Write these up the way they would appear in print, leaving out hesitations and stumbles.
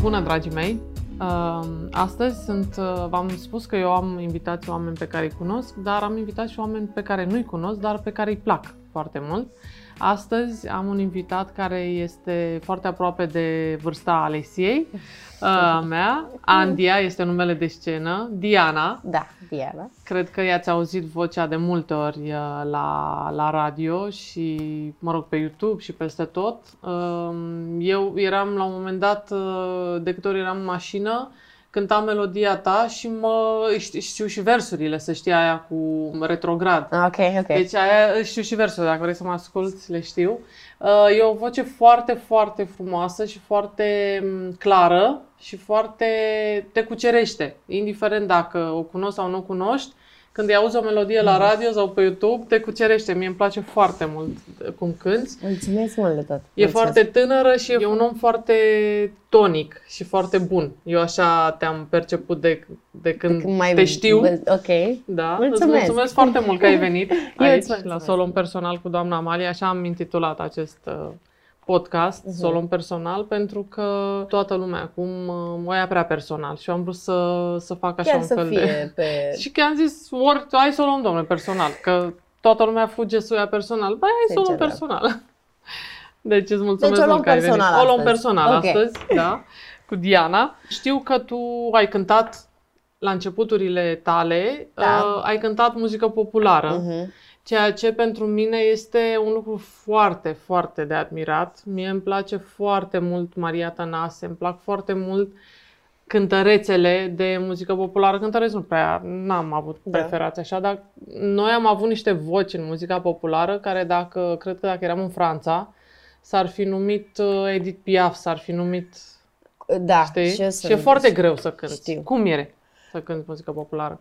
Bună, dragii mei! Astăzi v-am spus că eu am invitați oameni pe care îi cunosc, dar am invitat și oameni pe care nu-i cunosc, dar pe care îi plac foarte mult. Astăzi am un invitat care este foarte aproape de vârsta Alesiei mea. Andia este numele de scenă. Diana. Da, Diana. Cred că i-ați auzit vocea de multe ori la radio și, mă rog, pe YouTube și peste tot. Eu eram la un moment dat, de câte ori eram în mașină, cântam melodia ta și știu și versurile, să știi, aia cu retrograd. Ok. Deci aia știu și versurile, dacă vrei să mă asculți, le știu. E o voce foarte, foarte frumoasă și foarte clară și foarte te cucerește. Indiferent dacă o cunoști sau nu o cunoști, când îi auzi o melodie la radio sau pe YouTube, te cucerește. Mie îmi place foarte mult cum cânti. Mulțumesc mult de tot. E foarte tânără și e un om foarte tonic și foarte bun. Eu așa te-am perceput de când te știu. Ok. Da. Mulțumesc. Îți mulțumesc foarte mult că ai venit aici la Solon Personal cu doamna Amalia. Așa am intitulat acest podcast, Solon Personal, pentru că toată lumea acum o ia prea personal și eu am vrut să fac așa chiar un fel de... Pe... Și că am zis, hai să o luăm, domnule, personal, că toată lumea fuge să o ia personal. Băi, hai să o luăm personal. Deci îți mulțumesc mult că ai venit. O luăm personal astăzi, da, cu Diana. Știu că tu ai cântat la începuturile tale, ai cântat muzică populară. Ceea ce pentru mine este un lucru foarte, foarte de admirat. Mie îmi place foarte mult Maria Tănase, îmi plac foarte mult cântărețele de muzică populară. Cântăreți n-am avut preferați așa, dar noi am avut niște voci în muzica populară care cred că dacă eram în Franța, s-ar fi numit Edith Piaf, s-ar fi numit... Da. Știi? Și e foarte greu să cânti. Știu. Cum e să cânti muzică populară?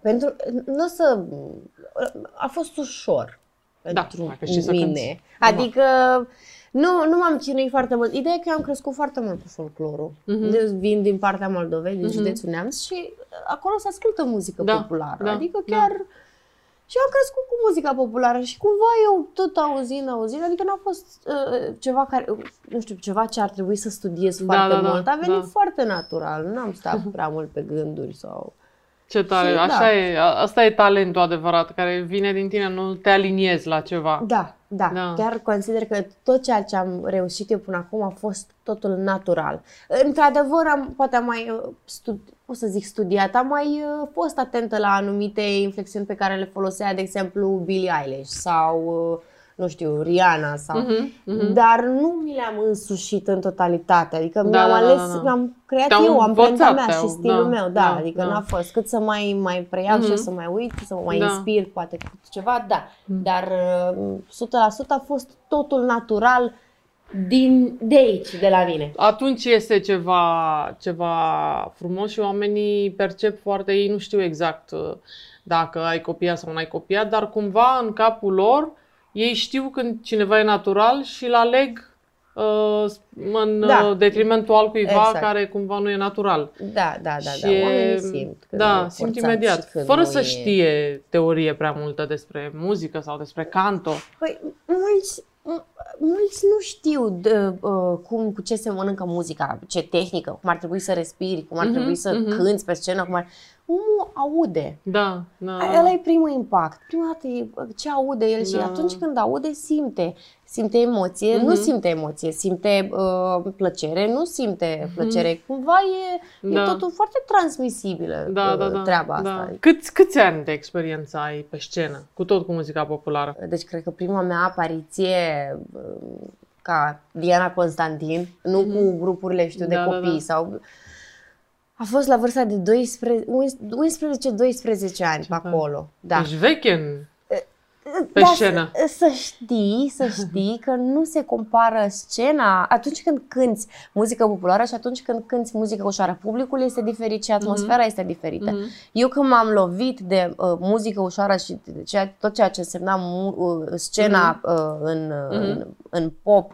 A fost ușor pentru mine. Adică nu m-am chinuit foarte mult. Ideea e că eu am crescut foarte mult cu folclorul. Vin din partea Moldovei, din județul Neamț și acolo se ascultă muzică populară. Adică chiar... Și am crescut cu muzica populară și cumva eu tot auzind, adică n-a fost ceva care, nu știu, ceva ce ar trebui să studiez foarte mult. A venit foarte natural, n-am stat prea mult pe gânduri sau... Ce tare, și, așa e, asta e talentul adevărat, care vine din tine, nu te aliniezi la ceva. Da. Chiar consider că tot ceea ce am reușit eu până acum a fost totul natural. Într-adevăr, poate am mai studiat, am mai fost atentă la anumite inflexiuni pe care le folosea, de exemplu, Billie Eilish sau... nu știu, Rihanna sau... Dar nu mi le-am însușit în totalitate. Adică mi-am ales, mi-am creat eu amprenta mea și stilul meu. Adică n-a fost cât să mai preiau și să mai uit, să mă mai inspir, poate ceva, Dar 100% a fost totul natural de aici, de la mine. Atunci este ceva frumos și oamenii percep foarte, ei nu știu exact dacă ai copiat sau nu ai copiat, dar cumva în capul lor ei știu când cineva e natural și îl aleg în detrimentul altcuiva care cumva nu e natural. Da. Oamenii simt. Simt imediat. Fără să știe teorie prea multă despre muzică sau despre canto. Păi, mulți nu știu cu ce se mănâncă muzica, ce tehnică, cum ar trebui să respiri, cum ar trebui să cânți pe scenă, omul aude. Ăla e primul impact. Prima dată ce aude el și atunci când aude simte emoție, nu simte emoție, simte plăcere, nu simte plăcere. Cumva e totul foarte transmisibilă treaba asta. Câți ani de experiență ai pe scenă, cu muzica populară? Deci cred că prima mea apariție ca Diana Constantin, nu cu grupurile, știu, de copii sau... A fost la vârsta de 11-12 ani pe acolo. Deci veche pe scenă. Să știi că nu se compară scena atunci când cânti muzică populară și atunci când cânti muzică ușoară. Publicul este diferit și atmosfera este diferită. Eu când m-am lovit de muzică ușoară și tot ceea ce însemna scena în pop,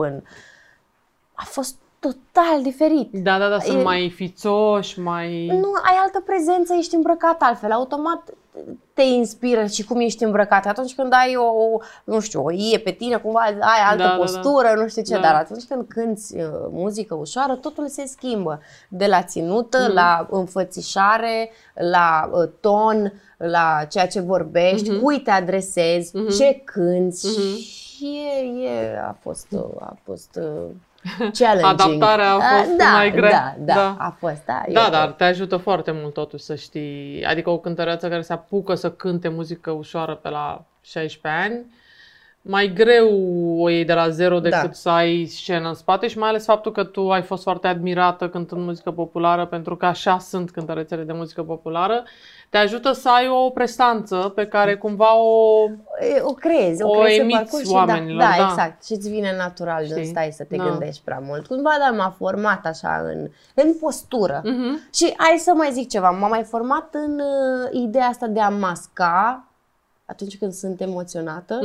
a fost total diferit. Sunt mai fițoși, mai... Nu, ai altă prezență, ești îmbrăcat altfel. Automat te inspiră și cum ești îmbrăcat. Atunci când ai nu știu, o ie pe tine, cumva ai altă postură, nu știu ce, dar atunci când cânti muzică ușoară, totul se schimbă. De la ținută, la înfățișare, la ton, la ceea ce vorbești, cui te adresezi, ce cânti. Și a fost challenging. Adaptarea a fost mai grea. Da, a fost. Da, dar te ajută foarte mult totuși să știi. Adică o cântăreață care se apucă să cânte muzică ușoară pe la 16 ani, mai greu o iei de la zero decât să ai scenă în spate și mai ales faptul că tu ai fost foarte admirată cântând muzică populară, pentru că așa sunt cântărețele de muzică populară, te ajută să ai o prestanță pe care cumva o creezi emiți oamenilor. Da, exact. Și îți vine natural, nu stai să te gândești prea mult. Cumva, m-a format așa în postură. Și hai să mai zic ceva, m-a mai format în ideea asta de a masca atunci când sunt emoționată.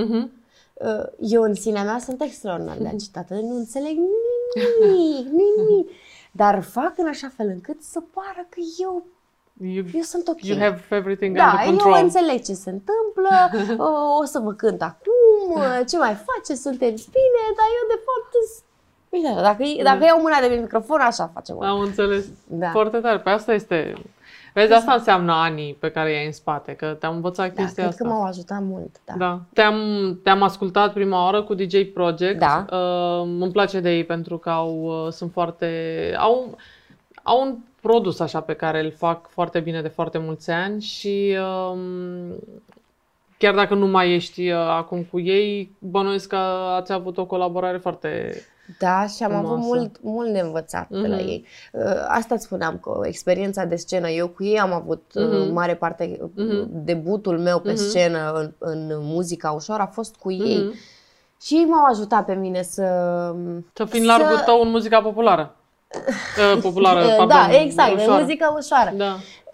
Eu în sinea mea sunt extraordinar de agitată, nu înțeleg nimic. Dar fac în așa fel încât să pară că eu sunt ok. You have everything under control. Eu înțeleg ce se întâmplă, o să vă cânt acum, ce mai faceți, sunteți bine, dar eu de fapt... Uite, dacă iau mâna de pe microfon, așa facem. Am înțeles. Foarte tare. Pe asta este... Vezi, asta înseamnă anii pe care i-ai în spate, că te-am învățat chestia asta. Cred că m-au ajutat mult, da. Te-am ascultat prima oară cu DJ Project. Da. Îmi place de ei pentru că sunt foarte... Au un produs așa pe care îl fac foarte bine de foarte mulți ani și chiar dacă nu mai ești acum cu ei, bănuiesc că ați avut o colaborare foarte... Da, și am avut mult de învățat de la ei. Asta îți spuneam, că experiența de scenă, eu cu ei am avut mare parte, debutul meu pe scenă în muzica ușoară a fost cu ei. Și ei m-au ajutat pe mine să fii în largul tău în muzica populară. Da, exact, în muzica ușoară. Da.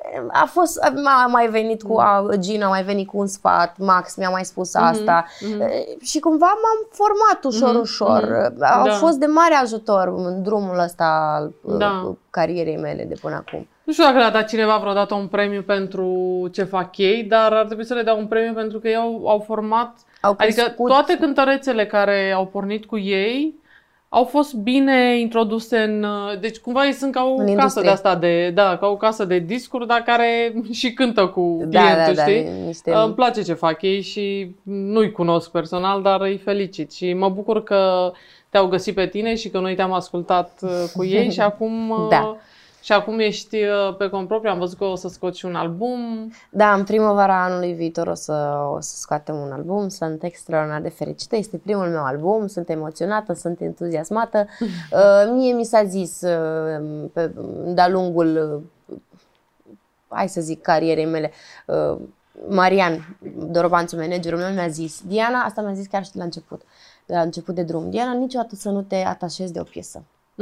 A mai venit cu Gina, a mai venit cu un sfat, Max mi-a mai spus asta și cumva m-am format ușor. A fost de mare ajutor în drumul ăsta al carierei mele de până acum. Nu știu dacă le-a dat cineva vreodată un premiu pentru ce fac ei, dar ar trebui să le dea un premiu pentru că ei au format, adică toate cântărețele care au pornit cu ei au fost bine introduse în... Deci cumva ei sunt ca o casă de asta ca o casă de discuri, dar care și cântă cu clientul, știi? Îmi place ce fac ei și nu-i cunosc personal, dar îi felicit și mă bucur că te-au găsit pe tine și că noi te-am ascultat cu ei și acum... Și acum ești pe cont propriu, am văzut că o să scoți și un album. Da, în primăvara anului viitor o să scoatem un album, sunt extraordinar de fericită, este primul meu album, sunt emoționată, sunt entuziasmată. Mie mi s-a zis de-a lungul, hai să zic, carierei mele, Marian Dorobanțu, managerul meu, mi-a zis, Diana, asta mi-a zis chiar și de la început de drum, Diana, niciodată să nu te atașezi de o piesă.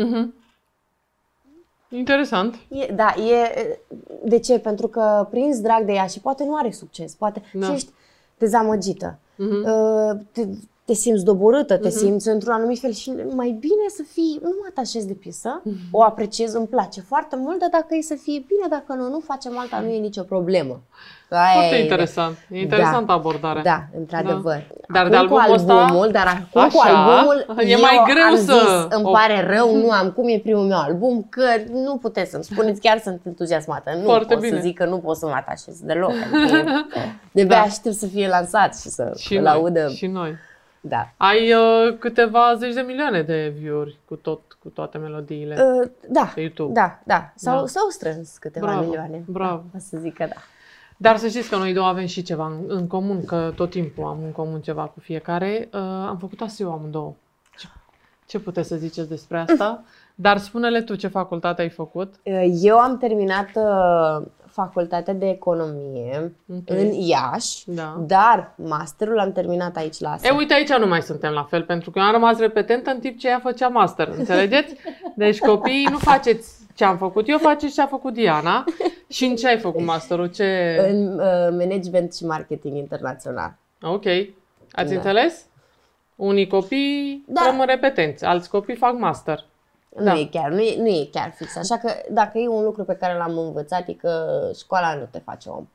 Interesant. De ce? Pentru că prinzi drag de ea și poate nu are succes, poate și ești dezamăgită, te simți doborâtă, te simți într-un anumit fel și mai bine să fii, nu mă atașez de piesă, o apreciez, îmi place foarte mult, dar dacă e să fie bine, dacă nu facem alta, nu e nicio problemă. Foarte interesant. E interesantă abordarea. Da, într-adevăr. Dar de albumul ăsta, cu albumul e mai greu să... Îmi pare rău, nu am cum, e primul meu album, că nu puteți să-mi spuneți, chiar sunt entuziasmată. Nu pot să zic că nu pot să mă atașez deloc. De-abia aștept să fie lansat și să îl audă. Și noi. Da. Ai câteva zeci de milioane de view-uri cu toate melodiile pe YouTube. Da. S-au strâns câteva milioane. Bravo. O să zic că da. Dar să știți că noi două avem și ceva în comun, că tot timpul am în comun ceva cu fiecare. Am făcut ASIU amândouă. Ce puteți să ziceți despre asta? Dar spune-le tu ce facultate ai făcut. Eu am terminat facultatea de economie în Iași, dar masterul l-am terminat aici la ASE. Uite, aici nu mai suntem la fel, pentru că eu am rămas repetentă în timp ce ea făcea master, înțelegeți? Deci copiii nu faceți ce am făcut eu, faceți ce a făcut Diana. Și în ce ai făcut masterul? În management și marketing internațional. Ok. Ați înțeles? Unii copii rămân repetenți, alți copii fac master. Nu e chiar fix. Așa că dacă e un lucru pe care l-am învățat, e că școala nu te face om.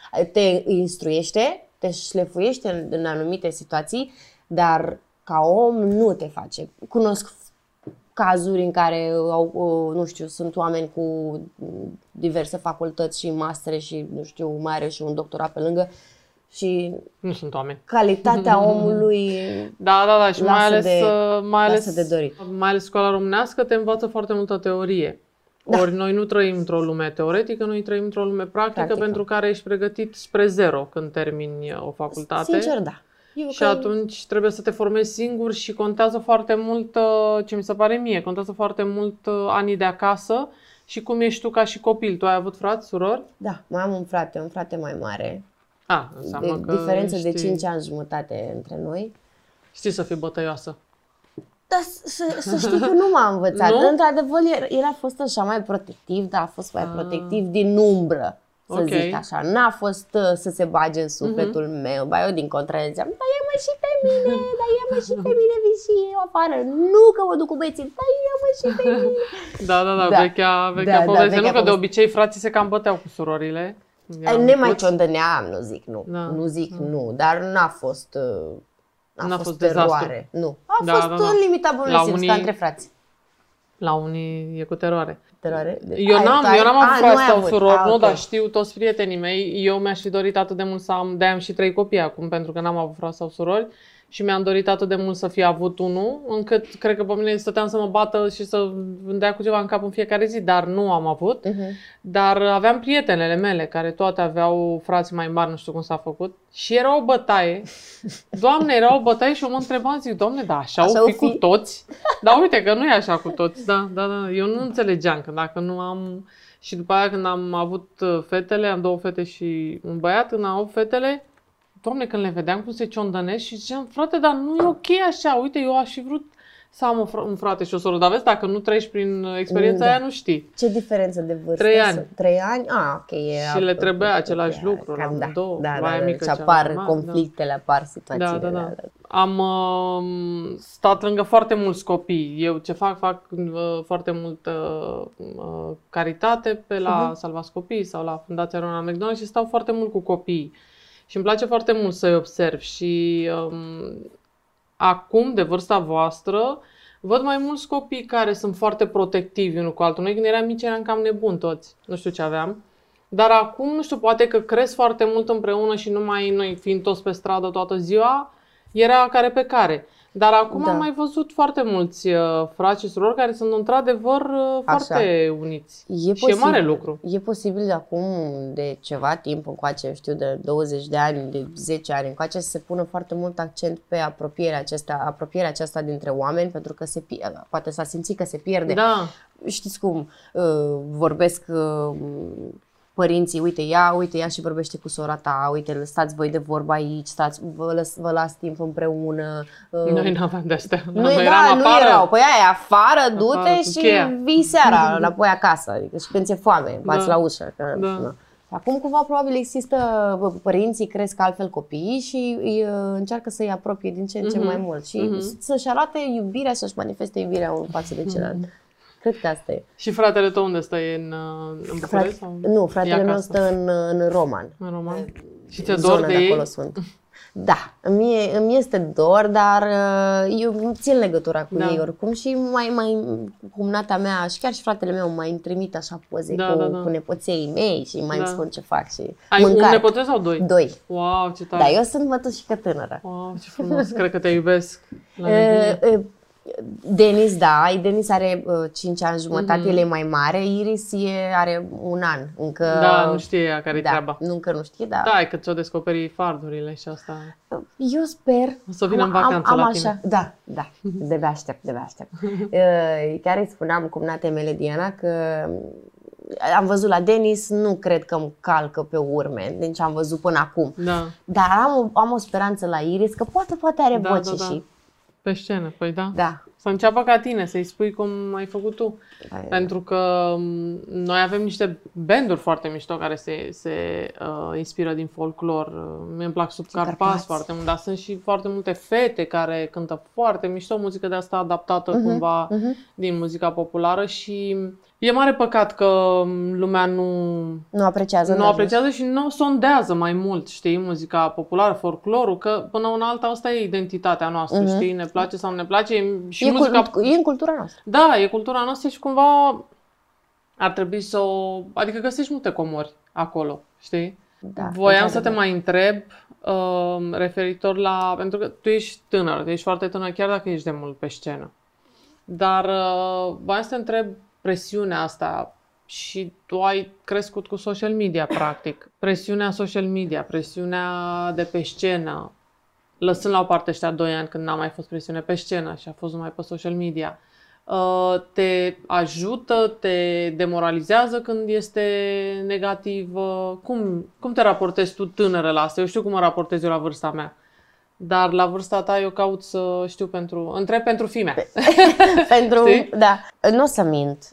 Te instruiește, te șlefuiește în anumite situații, dar ca om nu te face. Cunosc cazuri în care nu știu, sunt oameni cu diverse facultăți și mastere și nu știu, mai are și un doctorat pe lângă și nu sunt oameni. Calitatea omului da, și mai ales de dorit. Mai ales școala românească te învață foarte multă teorie. Da. Ori noi nu trăim într-o lume teoretică, noi trăim într-o lume practică pentru care ești pregătit spre zero când termini o facultate. Sincer, da. Atunci trebuie să te formezi singur și contează foarte mult, ce mi se pare mie, contează foarte mult anii de acasă și cum ești tu ca și copil. Tu ai avut frați, surori? Da, mai am un frate mai mare. Înseamnă că diferență de 5 ani jumătate între noi. Știi să fii bătăioasă. Dar să știi că nu m-a învățat. Într-adevăr, el a fost așa mai protectiv, dar a fost mai protectiv din umbră, să zic așa. N-a fost să se bage în sufletul meu. Eu din contră ziceam, da, ia-mă și pe mine, vin și eu afară. Nu că mă duc cu băieții, da, ia-mă și pe mine. Da, vechea poveste. Nu că de obicei frații se cam băteau cu surorile. Ne mai ciondăneam, nu zic nu, dar n-a fost teroare. Nu. A fost în limita bunului simț, ca între frați. La unii e cu teroare. Eu n-am avut frați sau surori, dar știu toți prietenii mei. Eu mi-aș fi dorit atât de mult să am, de-aia am și 3 copii acum, pentru că n-am avut frați sau surori. Și mi-am dorit atât de mult să fi avut unul, încât cred că pe mine stăteam să mă bată și să îmi dea cu ceva în cap în fiecare zi, dar nu am avut. Dar aveam prietenele mele care toate aveau frați mai mari, nu știu cum s-a făcut. Și era o bătaie. Doamne, era o bătaie și eu mă întrebam, zic, Doamne, da, așa o fi cu toți? Dar uite că nu e așa cu toți. Da. Eu nu înțelegeam că dacă nu am... Și după aia când am avut fetele, am 2 fete și un băiat, când am avut fetele, Doamne, când le vedeam cum se ciondănesc și ziceam, frate, dar nu e ok așa, uite, eu aș fi vrut să am un frate și o soră, dar vezi, dacă nu treci prin experiența aia, nu știi. Ce diferență de vârstă? 3 ani. 3 ani? Ok. Și le trebuia același lucru, la două. Da, apar conflictele, apar situațiile. Da. Am stat lângă foarte mulți copii. Eu ce fac foarte multă caritate pe la Salvați Copiii sau la Fundația Ronald McDonald și stau foarte mult cu copiii. Și îmi place foarte mult să-i observ și acum, de vârsta voastră, văd mai mulți copii care sunt foarte protectivi unul cu altul. Noi când eram mici eram cam nebuni toți, nu știu ce aveam. Dar acum, nu știu, poate că cresc foarte mult împreună și numai noi fiind toți pe stradă toată ziua, era care pe care. Dar acum am mai văzut foarte mulți frați și surori care sunt într-adevăr foarte uniți. Și e mare lucru. E posibil de acum, de ceva timp încoace, știu, de 20 de ani, de 10 ani încoace, să se pună foarte mult accent pe apropierea aceasta dintre oameni, pentru că poate s-a simțit că se pierde. Da. Știți cum vorbesc părinții, uite ea și vorbește cu sora ta, uite, stați voi de vorba aici, vă las timp împreună. Noi nu aveam de-astea. Nu erau. Păi aia, afară, du-te și vii seara înapoi acasă. Adică și când ți-e foame, bați la ușă. Acum cumva probabil există, părinții cresc altfel copiii și încearcă să-i apropie din ce în ce mai mult și să-și arate iubirea, să-și manifeste iubirea unul față de celălalt. Cred că asta e. Și fratele tău unde stă? E în București? Nu, fratele meu stă în Roman. În Roman? Și ți-e dor de ei? Acolo sunt. Da, îmi este dor, dar eu țin legătura cu ei oricum și mai cumnata mea și chiar și fratele meu mai trimit așa poze cu nepoței mei și mai îmi spun ce fac și ai un nepoțel sau 2? 2. Wow, ce tare! Da, eu sunt mătușică tânără. Wow, ce frumos! Cred că te iubesc. Denis are 5 ani jumătate, el e mai mare, Iris are 1 an. Încă nu știe ea care-i treaba. Încă nu știe, da. Da, e că ți-o descoperi fardurile și asta. Eu sper. O să vină în vacanță la tine. Așa. Da. De-abia aștept. Chiar îi spuneam cumnatei mele, Diana, că am văzut la Denis, nu cred că îmi calcă pe urme, din ce am văzut până acum. Da. Dar am o speranță la Iris, că poate are voce și... Pe scenă, păi da. Da. Să înceapă ca tine, să-i spui cum ai făcut tu. Pentru că noi avem niște banduri foarte mișto care se inspiră din folclor. Mie îmi plac Subcarpați foarte mult, dar sunt și foarte multe fete care cântă foarte mișto muzică de asta adaptată cumva din muzica populară și e mare păcat că lumea nu apreciază și nu sondează mai mult, știi, muzica populară, folclorul, că până una alta asta e identitatea noastră, știi, ne place sau nu ne place. Și e în cultura noastră. Da, e cultura noastră și cumva ar trebui să o... Adică găsești multe comori acolo, știi? Da, voiam să te mai întreb referitor la... Pentru că tu ești tânăr, ești foarte tânăr, chiar dacă ești de mult pe scenă. Dar voiam să te întreb presiunea asta și tu ai crescut cu social media, practic. Presiunea social media, presiunea de pe scenă, lăsând la o parte ăștia 2 ani când n-a mai fost presiune pe scenă și a fost numai pe social media, te ajută, te demoralizează când este negativ? Cum te raportezi tu tânără la asta? Eu știu cum mă raportez eu la vârsta mea. Dar la vârsta ta eu caut să știu întreb pentru fimea. Da. Nu o să mint.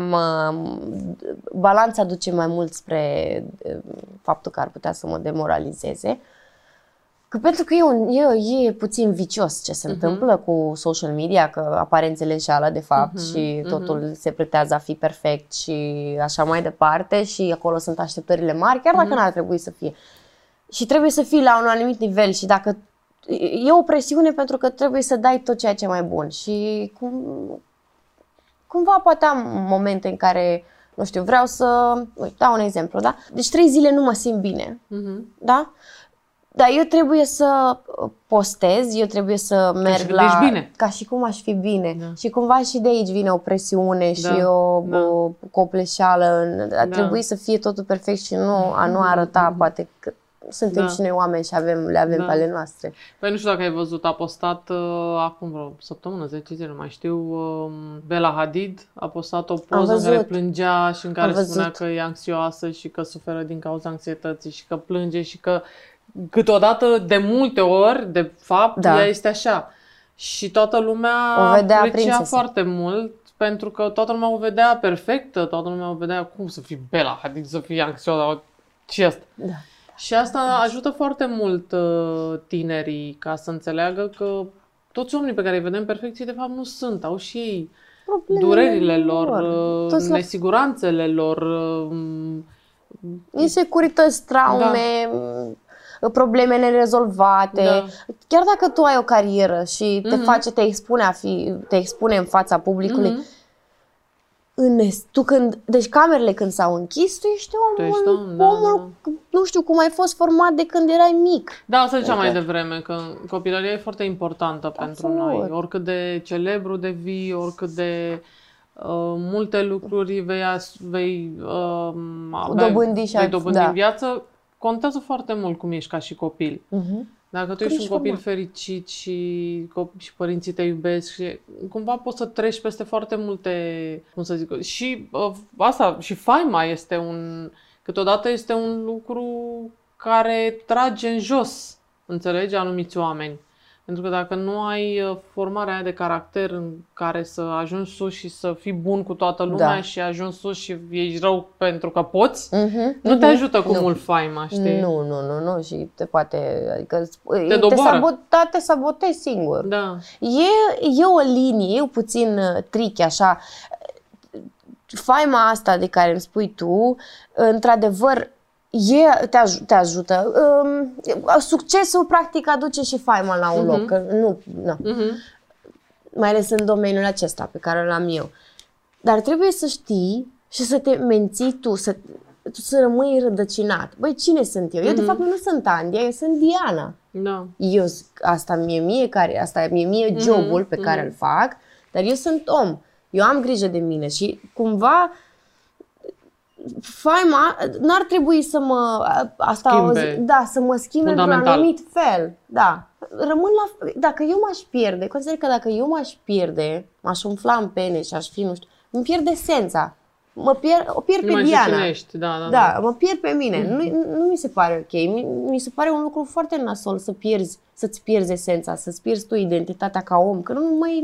Balanța duce mai mult spre faptul că ar putea să mă demoralizeze. Pentru că e puțin vicios ce se întâmplă cu social media, că aparențele înșeală de fapt și totul se pretează a fi perfect și așa mai departe și acolo sunt așteptările mari, chiar dacă n-ar trebui să fie. Și trebuie să fii la un anumit nivel și dacă e o presiune pentru că trebuie să dai tot ceea ce e mai bun și cumva poate am momente în care, nu știu, vreau să... dau un exemplu, da? Deci 3 zile nu mă simt bine, da? Dar eu trebuie să postez, eu trebuie să merg ca și cum aș fi bine. Da. Și cumva și de aici vine o presiune și o copleșeală. Trebuie să fie totul perfect și nu arăta, poate că suntem și noi oameni și le avem pe ale noastre. Păi nu știu dacă ai văzut, a postat acum vreo săptămână, 10 zile, nu mai știu, Bella Hadid a postat o poză în care plângea și în care spunea că e anxioasă și că suferă din cauza anxietății și că plânge și că câteodată, de multe ori, de fapt, ea este așa. Și toată lumea aprecia foarte mult, pentru că toată lumea o vedea perfectă, toată lumea o vedea cum să fii Bella Hadid, să fii anxioasă și asta. Da. Și asta ajută foarte mult tinerii ca să înțeleagă că toți oamenii pe care îi vedem perfecții, de fapt, nu sunt. Au și ei durerile lor, nesiguranțele lor, insecurități, traume, probleme nerezolvate. Da. Chiar dacă tu ai o carieră și te expune în fața publicului, deci camerele când s-au închis, tu ești omul, nu știu cum ai fost format de când erai mic. Da, asta ziceam mai devreme, că copilăria e foarte importantă pentru noi. Oricât de celebru devii, oricât de multe lucruri vei dobândi în viață, contează foarte mult cum ești ca și copil. Dacă tu ești un copil fericit și părinții te iubesc și cumva poți să treci peste foarte multe, cum să zic, și asta, și faima câteodată este un lucru care trage în jos, înțelegi, anumiți oameni. Pentru că dacă nu ai formarea aia de caracter în care să ajungi sus și să fii bun cu toată lumea și ajungi sus și ești rău pentru că poți, nu te ajută cu mult faima, știi? Nu, și te poate, adică te sabotezi singur. Da. E o linie, e puțin tricky așa. Faima asta de care îmi spui tu, într-adevăr, te ajută. Succesul practic aduce și faima la un loc. Mai ales în domeniul acesta pe care l-am eu. Dar trebuie să știi și să te menții tu să rămâi rădăcinat. Băi, cine sunt eu? Eu de fapt nu sunt Andia, eu sunt Diana. Da. Asta e mie jobul pe care îl fac, dar eu sunt om. Eu am grijă de mine și cumva faima n-ar trebui să mă schimbe într-un anumit fel. Da. Dacă eu m-aș pierde, consider că dacă eu m-aș pierde, m-aș umfla în pene și aș fi, nu știu, îmi pierd esența. o pierd pe Diana. Da, mă pierd pe mine. Nu mi se pare ok. Mi se pare un lucru foarte nasol să-ți pierzi esența, să-ți pierzi tu identitatea ca om, că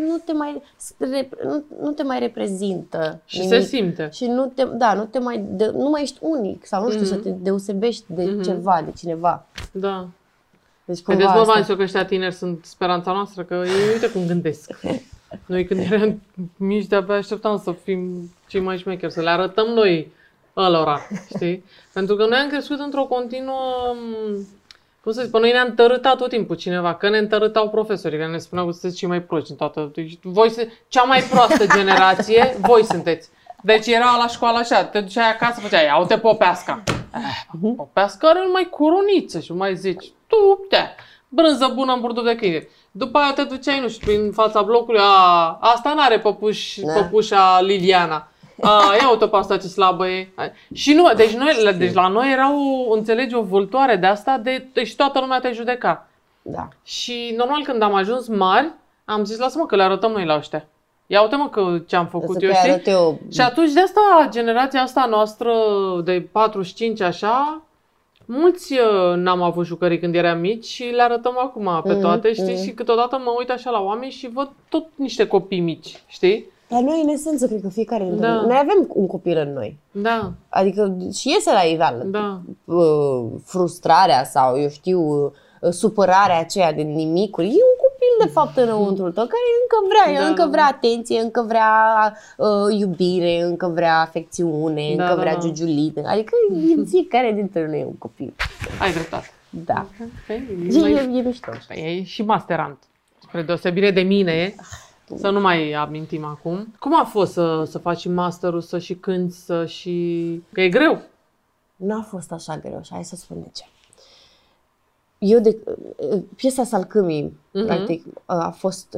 nu te mai reprezintă. Și nimic. Se simte. Și nu mai ești unic sau nu știu, să te deosebești de ceva, de cineva. Da. Deci vedeți, mă, Vansiu, că ăștia tineri sunt speranța noastră, că ei uite cum gândesc. Noi când eram mici de-abia așteptam să fim cei mai șmecheri, să le arătăm noi ălora, știi? Pentru că noi am crescut într-o continuă, cum să zic, pe noi ne-a întărâtat tot timpul cineva, că ne întărâtau profesorii, care ne spuneau că sunteți cei mai proști în toată. Deci, cea mai proastă generație, voi sunteți. Deci era la școală așa, te duceai acasă, făceai, ia-uite Popeasca. Popeasca are numai coroniță și mai zici, tu, brânză bună în burduf de câine. După aia te duceai, nu știu, prin fața blocului, asta n-are păpușa Liliana. Ia uite pe asta ce slabă e. Și nu, deci la noi era înțelegi, o vâltoare de asta, deci toată lumea te judeca. Da. Și normal când am ajuns mari, am zis, lasă-mă că le arătăm noi la ăștia. Ia uite mă că ce-am făcut eu, știi? Și atunci de asta, generația asta noastră de 45 așa, mulți n-am avut jucării când eram mici și le arătăm acum pe toate, știi? Și câteodată mă uit așa la oameni și văd tot niște copii mici, știi? Dar noi, în esență, cred că fiecare dintre noi, noi avem un copil în noi. Da. Adică și iese la iveală. Da. Frustrarea sau, eu știu, supărarea aceea de nimicuri. E un copil, de fapt, înăuntrul tău, care încă vrea atenție, încă vrea iubire, încă vrea afecțiune, încă vrea giugiulită. Adică fiecare dintre noi e un copil. Ai dreptate. Da. E mișto. E și masterant. Spre deosebire de mine, să nu mai amintim acum. Cum a fost să faci masterul, să și cânti, Că e greu. Nu a fost așa greu și hai să spun de ce. Piesa Salcâmii, practic, a fost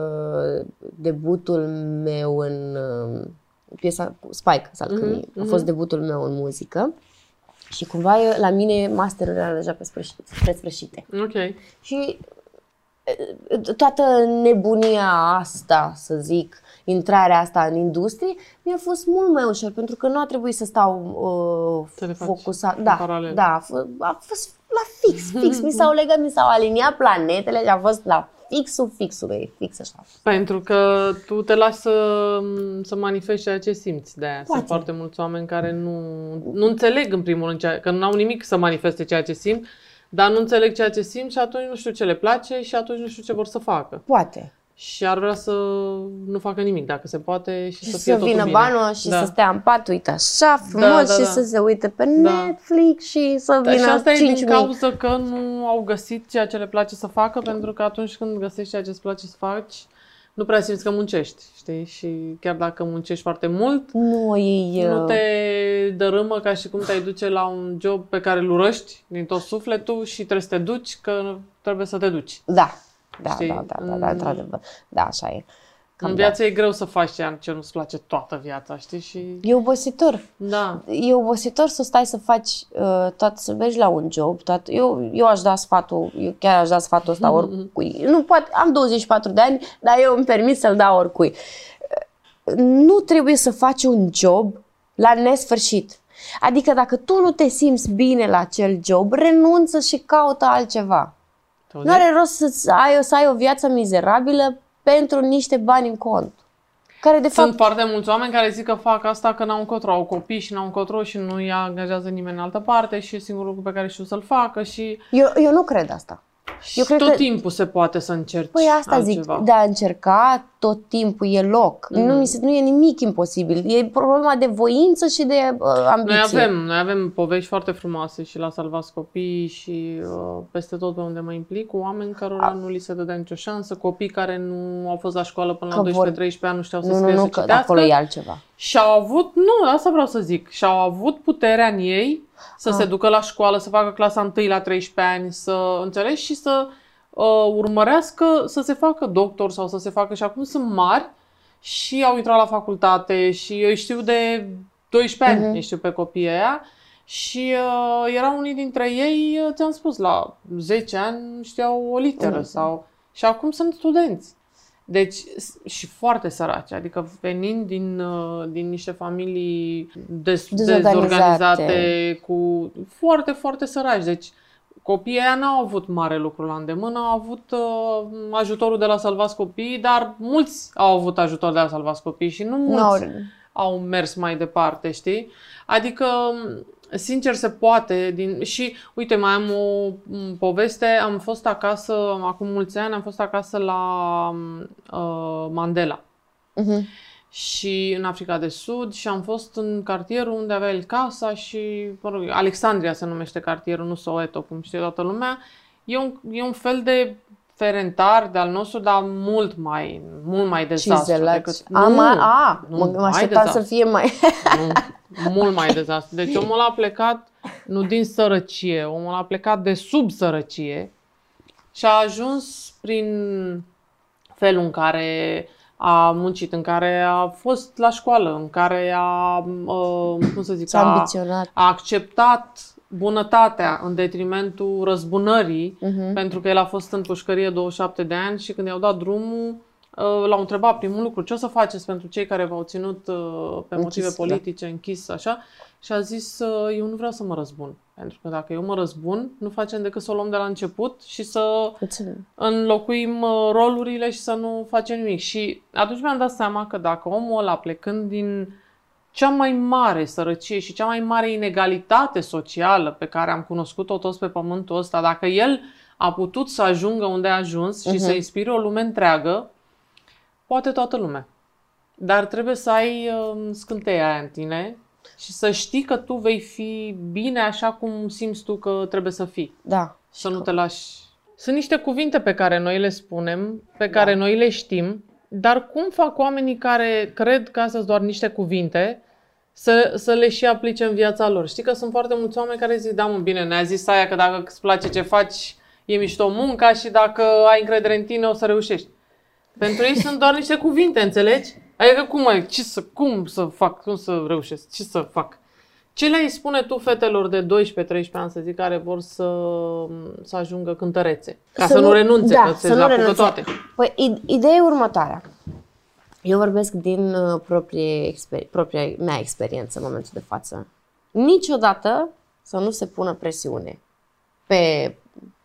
debutul meu în piesa Spike Salcâmii. A fost debutul meu în muzică și cumva la mine masterul era deja spre sfârșite. Ok. Și toată nebunia asta, să zic, intrarea asta în industrie, mi-a fost mult mai ușor, pentru că nu a trebuit să stau focusat. Da, a fost la fix. Mi s-au legat, mi s-au aliniat planetele și a fost la fixul, fix așa. Pentru că tu te lași să manifesti ceea ce simți de aia. Sunt foarte mulți oameni care nu înțeleg în primul rând, că nu au nimic să manifeste ceea ce simt, dar nu înțeleg ceea ce simt și atunci nu știu ce le place și atunci nu știu ce vor să facă. Poate. Și ar vrea să nu facă nimic, dacă se poate, și să fie totul bine. Să vină banul și să stea în pat, uite așa frumos și să se uite pe Netflix și să vină 5.000. Și asta e din cauza că nu au găsit ceea ce le place să facă, pentru că atunci când găsești ceea ce îți place să faci, nu prea simți că muncești, știi? Și chiar dacă muncești foarte mult, nu te dărâmă ca și cum te-ai duce la un job pe care îl urăști din tot sufletul și trebuie să te duci, că trebuie să te duci. Da, într-adevăr. Da, așa e. În viață e greu să faci ce nu-ți place toată viața, știi? Și e obositor. Da. E obositor să stai să faci să mergi la un job. Eu aș da sfatul, chiar aș da sfatul ăsta oricui. Nu, poate, am 24 de ani, dar eu îmi permit să-l dau oricui. Nu trebuie să faci un job la nesfârșit. Adică dacă tu nu te simți bine la acel job, renunță și caută altceva. Nu are rost să ai o viață mizerabilă pentru niște bani în cont. Care de fapt... Sunt foarte mulți oameni care zic că fac asta că n-au încotro, au copii și n-au încotro și nu îi angajează nimeni în altă parte și e singurul lucru pe care știu să-l facă și... Eu nu cred asta. Eu cred tot timpul se poate să încerci asta altceva. Zic, de a încerca tot timpul e loc. Nu e nimic imposibil. E problema de voință și de ambiție. Noi avem povești foarte frumoase și la Salvați Copii și peste tot pe unde mă implic, cu oameni cărora nu li se dădea nicio șansă, copii care nu au fost la școală până la 12-13 ani, nu știau să scrie, să citească. Acolo e altceva. Și au avut, asta vreau să zic, și au avut puterea în ei să se ducă la școală, să facă clasa 1 la 13 ani, să înțelegi și să urmărească să se facă doctor sau să se facă, și acum sunt mari și au intrat la facultate și eu știu de 12 ani, știu pe copiii aia și erau unii dintre ei, ți-am spus, la 10 ani știau o literă și acum sunt studenți. Deci, și foarte săraci, adică venind din niște familii dezorganizate, cu foarte, foarte săraci. Deci, copiii aia n-au avut mare lucru la îndemână, au avut ajutorul de la Salvați Copiii, dar mulți au avut ajutor de la Salvați Copiii și nu mulți au mers mai departe, știi? Adică, sincer, se poate. Și, uite, mai am o poveste. Am fost acasă, acum mulți ani, am fost acasă la Mandela. Și în Africa de Sud și am fost în cartierul unde avea el casa și, mă rog, Alexandria se numește cartierul, nu Soweto, cum știe toată lumea. E un fel de Ferentar de al nostru, dar mult mai dezastru decât... Mă așteptam să fie mai... mult mai dezastru. Deci omul a plecat nu din sărăcie, omul a plecat de sub sărăcie și a ajuns prin felul în care a muncit, în care a fost la școală, în care a acceptat bunătatea în detrimentul răzbunării, pentru că el a fost în pușcărie 27 de ani și când i-au dat drumul, l-au întrebat primul lucru, ce o să faceți pentru cei care v-au ținut pe motive politice închis, așa? Și a zis, eu nu vreau să mă răzbun. Pentru că dacă eu mă răzbun, nu facem decât să o luăm de la început și să înlocuim rolurile și să nu facem nimic. Și atunci mi-am dat seama că dacă omul ăla, plecând din cea mai mare sărăcie și cea mai mare inegalitate socială pe care am cunoscut-o toți pe pământul ăsta, dacă el a putut să ajungă unde a ajuns și să inspire o lume întreagă, poate toată lumea. Dar trebuie să ai scânteia aia în tine și să știi că tu vei fi bine așa cum simți tu că trebuie să fii. Da. Să nu te lași. Sunt niște cuvinte pe care noi le spunem, pe care noi le știm, dar cum fac oamenii care cred că astea sunt doar niște cuvinte să le și aplice în viața lor? Știi că sunt foarte mulți oameni care zic, da mă, bine, ne-a zis aia că dacă îți place ce faci, e mișto munca și dacă ai încredere în tine o să reușești. Pentru ei sunt doar niște cuvinte, înțelegi? Adică cum să fac, cum să reușesc, ce să fac? Ce le-ai spune tu fetelor de 12-13 ani, să zic, care vor să ajungă cântărețe? Ca să nu renunțe, că se apucă toate. Păi, ideea e următoarea. Eu vorbesc din propria mea experiență în momentul de față. Niciodată să nu se pună presiune pe...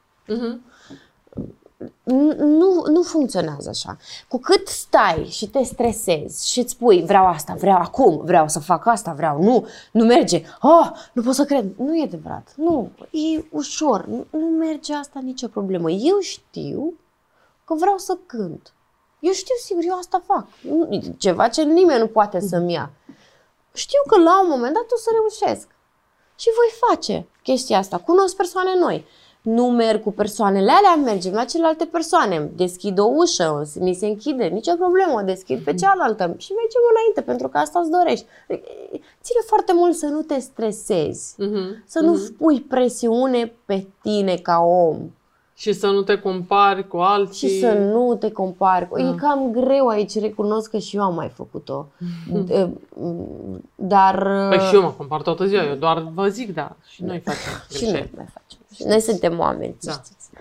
Nu funcționează așa. Cu cât stai și te stresezi și îți spui vreau asta, vreau acum, vreau să fac asta, nu merge. Nu pot să cred. Nu e adevărat. Nu, e ușor. Nu merge asta nicio problemă. Eu știu că vreau să cânt. Eu știu sigur, eu asta fac. Ceva ce nimeni nu poate să-mi ia. Știu că la un moment dat o să reușesc. Și voi face chestia asta. Cunosc persoane noi. Nu merg cu persoanele alea, mergem la celelalte persoane. Deschid o ușă, mi se închide, nicio problemă, o deschid pe cealaltă și mergem înainte, pentru că asta îți dorești. Ține foarte mult să nu te stresezi, să nu pui presiune pe tine ca om. Și să nu te compari cu alții. Și să nu te compari. E cam greu aici, recunosc că și eu am mai făcut-o. Dar... Păi și eu mă compar toată ziua, eu doar vă zic, da, și noi facem. Și noi mai facem. Noi suntem oameni, știți.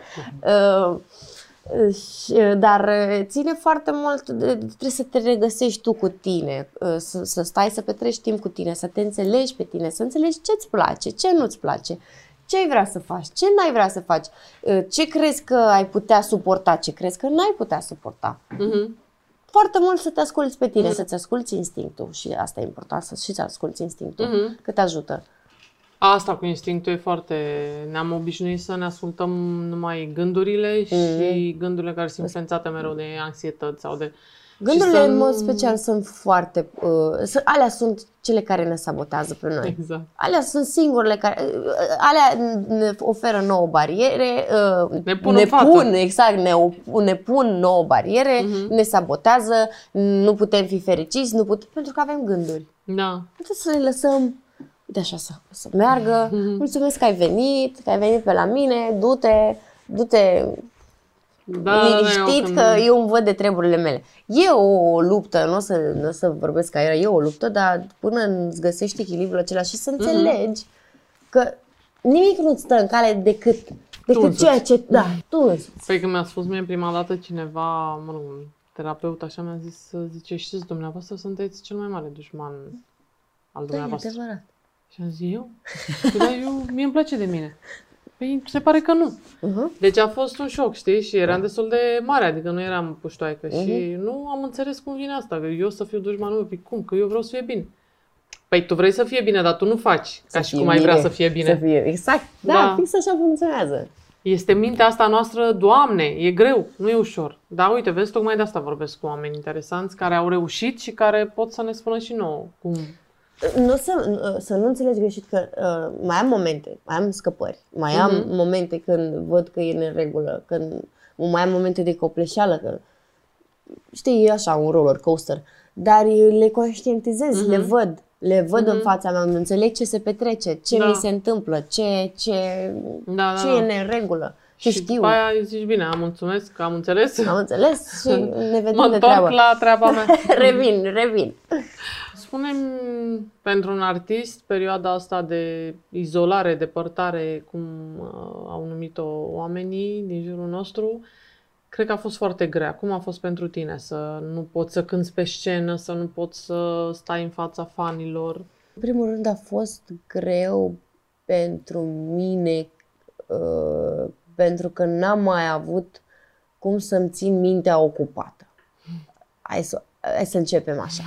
Dar ține foarte mult, trebuie să te regăsești tu cu tine, să stai să petreci timp cu tine, să te înțelegi pe tine, să înțelegi ce-ți place, ce nu-ți place, ce ai vrea să faci, ce n-ai vrea să faci, ce crezi că ai putea suporta, ce crezi că n-ai putea suporta. Foarte mult să te asculți pe tine, să-ți asculți instinctul și asta e important, să-ți asculți instinctul, că te ajută. Asta cu instinctul e foarte... Ne-am obișnuit să ne ascultăm numai gândurile și gândurile care sunt influențate mereu de anxietăți sau de... Gândurile în mod special sunt foarte... alea sunt cele care ne sabotează pe noi. Exact. Alea sunt singurele care... Alea ne oferă nouă bariere, ne pun nouă bariere, ne sabotează, nu putem fi fericiți, pentru că avem gânduri. Da. Trebuie să le lăsăm... Uite așa să meargă. Mulțumesc că ai venit pe la mine, du-te liniștit că eu îmi văd de treburile mele. E o luptă, nu o să vorbesc ca e o luptă, dar până îți găsești echilibrul acela și să înțelegi că nimic nu-ți stă în cale decât ceea ce... Da, tu însuți. Păi când mi-a spus mie prima dată cineva, terapeut așa mi-a zis, zice, știți, dumneavoastră sunteți cel mai mare dușman al dumneavoastră. Da, e adevărat. Și am zis, eu? Dar mie îmi place de mine. Păi se pare că nu. Deci a fost un șoc, știi? Și eram destul de mare, adică nu eram puștoaică. Și nu am înțeles cum vine asta, că eu să fiu dușmanul meu. Păi cum? Că eu vreau să fie bine. Păi tu vrei să fie bine, dar tu nu faci ca și cum ai vrea să fie bine. Să fie. Exact. Da, fix așa funcționează. Este mintea asta noastră, Doamne, e greu, nu e ușor. Dar uite, vezi, tocmai de asta vorbesc cu oameni interesanți care au reușit și care pot să ne spună și nouă cum... Nu să nu înțelegi greșit că mai am momente, mai am scăpări, mai am momente când văd că e în regulă, când mai am momente de copleșeală, că știi, e așa un roller coaster, dar le conștientizez, le văd în fața mea, înțeleg ce se petrece, ce mi se întâmplă, ce e în regulă. Și știu. După aia zici, bine, mulțumesc că am înțeles. Am înțeles și ne vedem mă de treabă. întorc la treaba mea. Revin. Spune-mi, pentru un artist, perioada asta de izolare, depărtare, cum au numit-o oamenii din jurul nostru, cred că a fost foarte grea. Cum a fost pentru tine să nu poți să cânți pe scenă, să nu poți să stai în fața fanilor? În primul rând a fost greu pentru mine, pentru că n-am mai avut cum să-mi țin mintea ocupată. Hai să începem așa.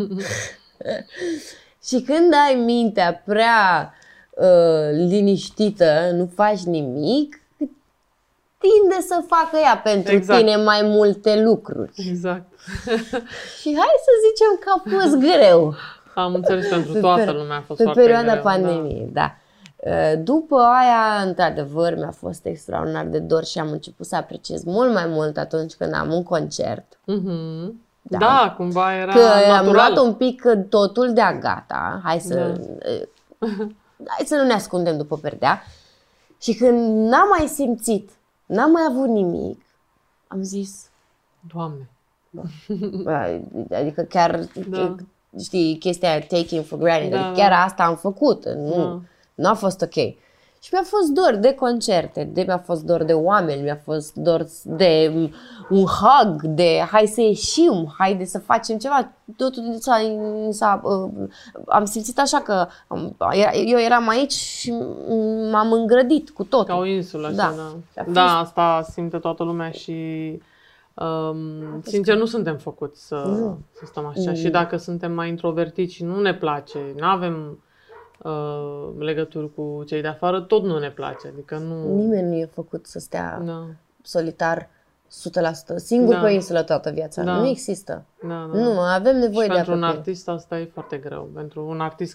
Și când ai mintea prea liniștită, nu faci nimic, tinde să facă ea pentru tine mai multe lucruri. Exact. Și hai să zicem că a fost greu. Am înțeles, pentru toată lumea a fost foarte greu. Pe perioada pandemiei, da. După aia, într-adevăr, mi-a fost extraordinar de dor și am început să apreciez mult mai mult atunci când am un concert. Da, cumva era că natural. Am luat un pic totul de-a gata. Hai să nu ne ascundem după perdea. Și când n-am mai simțit, n-am mai avut nimic, am zis, Doamne. Adică chiar, știi, chestia aia, taking for granted, adică chiar asta am făcut, nu a fost ok. Și mi-a fost dor de concerte, mi-a fost dor de oameni, mi-a fost dor de un hug, de hai să ieșim, haide să facem ceva. Am simțit așa că eu eram aici și m-am îngrădit cu tot. Ca o insulă, așa, da, asta simte toată lumea și sincer nu suntem făcuți să stăm așa. Și dacă suntem mai introvertiți și nu ne place, nu avem legături cu cei de afară, tot nu ne place. Adică nu... Nimeni nu e făcut să stea solitar 100%, singur pe insulă toată viața. Nu există. Nu, avem nevoie de pentru un artist asta e foarte greu. Pentru un artist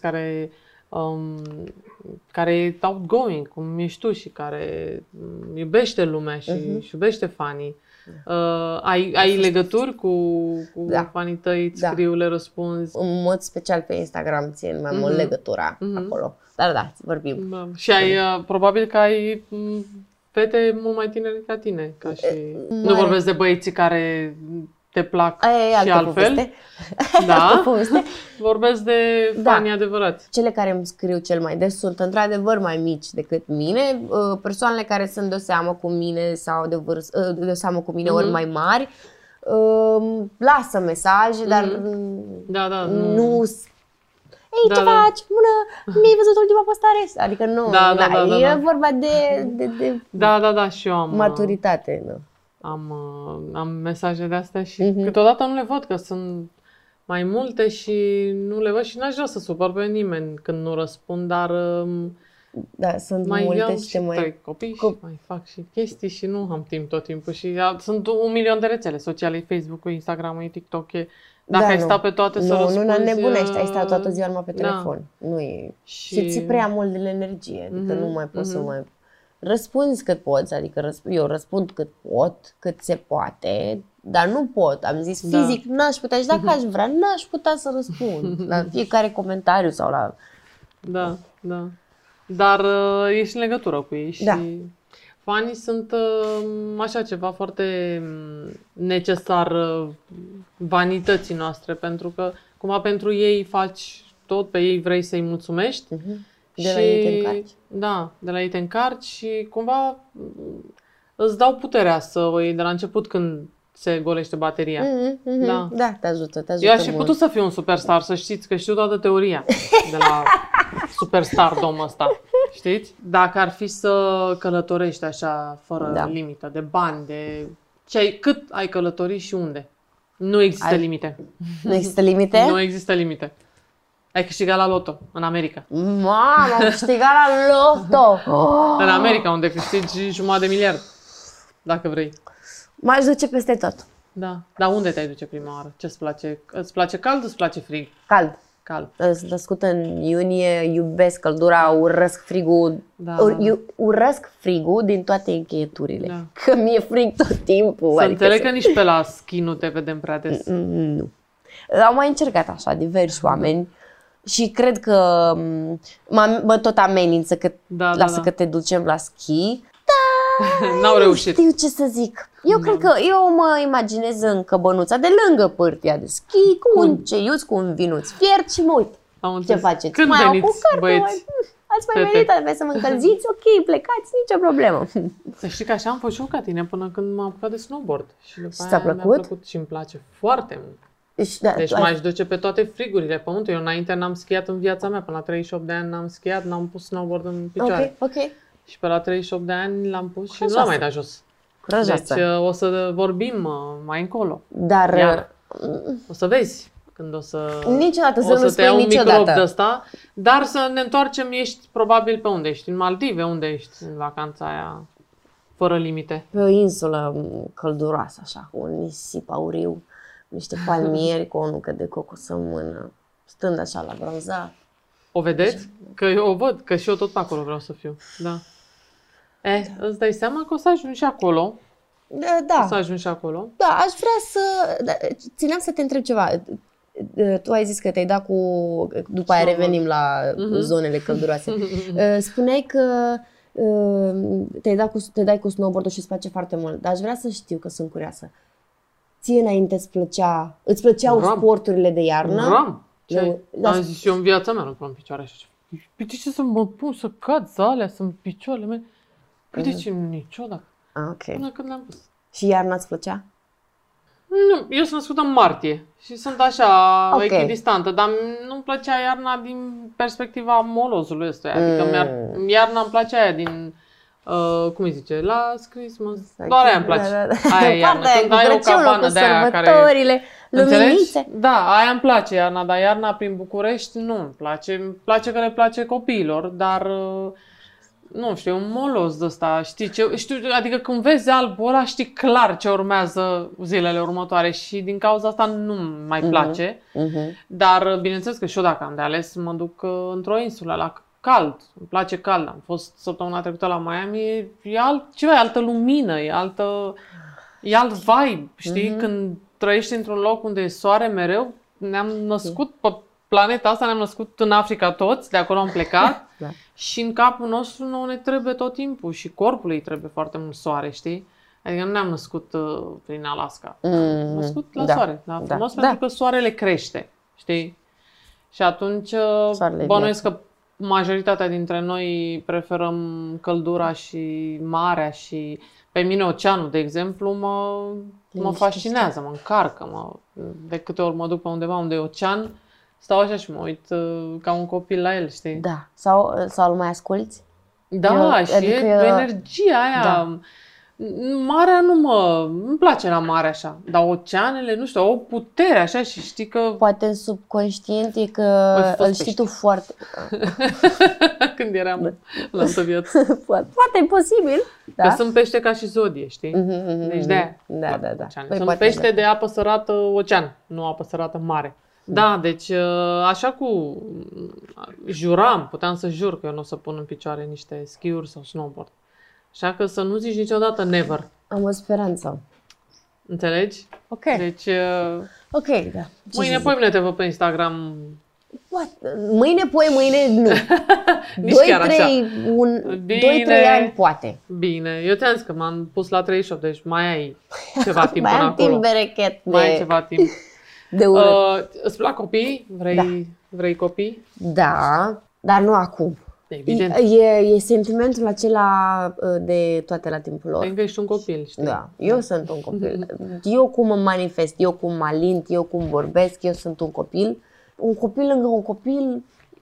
care e outgoing, cum ești tu, și care iubește lumea și iubește fanii. Ai legături cu fanii tăi, îți scriu, le răspunzi? În mod special pe Instagram țin mai mult legătura acolo. Dar vorbim. Da. Și probabil că ai fete mult mai tinere ca tine. Nu vorbesc de băieții care te plac și altfel. Poveste. Da. Vorbesc de fanii adevărați. Cele care îmi scriu cel mai des sunt într-adevăr mai mici decât mine. Persoanele care sunt de seamă cu mine sau de seamă cu mine ori mai mari lasă mesaje, dar nu... Ei, ce faci? Bună, mi-ai văzut ultima postare? Adică nu, e vorba de Da, și eu am maturitate. Am mesaje de astea și câteodată nu le văd, că sunt mai multe și nu le văd și n-aș vrea să supăr pe nimeni când nu răspund, dar sunt mai multe iau și trei copii și mai fac și chestii și nu am timp tot timpul. Și sunt 1 milion de rețele sociale, Facebook-ul, Instagram-ul, TikTok-ul. Dacă ai stat pe toate să răspunzi... Nu nebunești, ai stat toată ziua numai pe telefon. Nu e. Și ții prea mult de energie, adică nu mai poți să mai... Răspunzi cât poți, adică eu răspund cât pot, cât se poate, dar nu pot. Am zis fizic, n-aș putea, și dacă aș vrea, n-aș putea să răspund la fiecare comentariu sau la... Da. Dar ești în legătură cu ei și fanii sunt așa ceva foarte necesar vanității noastre, pentru că cumva pentru ei faci tot, pe ei vrei să-i mulțumești. De la ei te încarci. Da, de la ei te încarci și cumva îți dau puterea să o iei de la început când se golește bateria. Da, te ajută Eu aș fi putut să fiu un superstar, să știți că știu toată teoria de la superstar-domul ăsta. Știți? Dacă ar fi să călătorești așa, fără limită, de bani, de cât ai călătorit și unde. Nu există limite. Nu există limite? Nu există limite. Ai câștigat la loto, în America. Mamă, am câștigat la loto! În America, unde câștigi $1 miliard, dacă vrei. M-aș duce peste tot. Da. Dar unde te-ai duce prima oară? Ce-ți place? Îți place cald, îți place frig? Cald. Cald. Sunt născută în iunie, iubesc căldura, urăsc frigul. Urăsc frigul din toate încheieturile. Da. Că mi-e frig tot timpul. Să înțeleg că nici pe la schi nu te vedem prea des. Nu. Am mai încercat așa, diversi oameni. Și cred că mă tot amenință că lasă că te ducem la schi. Da, n-au reușit. Știu ce să zic. Eu cred că eu mă imaginez în căbănuța de lângă pârtia de schi, cu un ceiuț, cu un vinuț fiert și mă uit. Ce faceți? Când mai veniți, băieți? Ați mai venit, aveți să mă încălziți? Ok, plecați, nicio problemă. Să știi că așa am fost și eu ca tine până când m-am apucat de snowboard. Și după aia mi-a plăcut și îmi place foarte mult. Deci m-aș duce pe toate frigurile pământului. Eu înainte n-am schiat în viața mea. Până la 38 de ani n-am schiat, n-am pus snowboard în picioare. Ok. Și pe la 38 de ani l-am pus și nu l-am mai dat jos. Curajoasă. Deci o să vorbim mai încolo. Dar o să vezi când o să... Niciodată să nu spui te iau un niciodată. microb de ăsta. Dar să ne întoarcem, ești probabil pe unde ești? În Maldive? Unde ești în vacanța aia fără limite? Pe o insulă călduroasă, așa, cu un nisip auriu. Niște palmieri cu o nucă de cocos în mână, stând așa la bronzat. O vedeți? Că eu o văd, că și eu tot pe acolo vreau să fiu. Da. Îți dai seama că o să ajungi și acolo. Da. O să ajungi și acolo. Da, aș vrea să... Țineam să te întreb ceva. Tu ai zis că te-ai dat cu... După aia revenim la zonele călduroase. Spuneai că te dai cu snowboard-ul și îți place foarte mult. Dar aș vrea să știu, că sunt curioasă. Ție înainte îți plăceau sporturile de iarnă? Am zis eu în viața mea nu pun în picioare așa. Păi de ce să mă pun să cad zalea, să-mi picioarele mele? Păi de ce niciodată? Până când le-am pus. Și iarna îți plăcea? Nu, eu sunt născută în martie și sunt așa echidistantă, dar nu-mi plăcea iarna din perspectiva molozului ăsta. Adică iarna îmi plăcea aia din... cum îi zice? Last Christmas. Doar aia îmi place. Aia e iarna. Când ai o cabană de aia care... Luminițe. Da, aia îmi place iarna, dar iarna prin București nu îmi place. Îmi place că le place copiilor, dar nu știu, un moloz de ăsta, adică când vezi albul ăla știi clar ce urmează zilele următoare și din cauza asta nu mai place. Dar bineînțeles că și eu dacă am de ales mă duc într-o insulă la cald, îmi place cald. Am fost săptămâna trecută la Miami, e altă lumină, e alt vibe, știi? Când trăiești într-un loc unde e soare mereu, ne-am născut pe planeta asta, ne-am născut în Africa toți, de acolo am plecat și în capul nostru nouă ne trebuie tot timpul și corpului trebuie foarte mult soare, știi? Adică nu ne-am născut prin Alaska, am născut la soare, frumos pentru că soarele crește, știi? Și atunci bănuiesc că majoritatea dintre noi preferăm căldura și marea și pe mine oceanul, de exemplu, mă fascinează, mă încarcă. De câte ori mă duc pe undeva unde e ocean, stau așa și mă uit ca un copil la el, știi? Da. Sau îl mai asculți? Da, și energia aia. Da. Marea îmi place la mare așa, dar oceanele, nu știu, au o putere așa și știi că... Poate în subconștient e că îl știi tu foarte... Când eram la altă viață. Poate e posibil. Că sunt pește ca și zodie, știi? Deci de-aia. Da. Sunt pește de apă sărată ocean, nu apă sărată mare. Da, deci așa puteam să jur că eu nu o să pun în picioare niște schiuri sau snowboard. Așa că să nu zici niciodată never. Am o speranță. Înțelegi? Ok. Deci... ok, da. Mâine, poimine te văd pe Instagram. Mâine nu. 2-3 ani poate. Bine. Eu ți-am zis că m-am pus la 38, deci mai ai ceva timp până acolo. Timp berechet. Mai ai ceva timp. De urât. Îți plac copii? Vrei copii? Da, dar nu acum. Evident. E sentimentul acela de toate la timpul lor. Încă ești un copil, știi? Da, eu sunt un copil. Eu cum mă manifest, eu cum mă alint, eu cum vorbesc, eu sunt un copil. Un copil lângă un copil,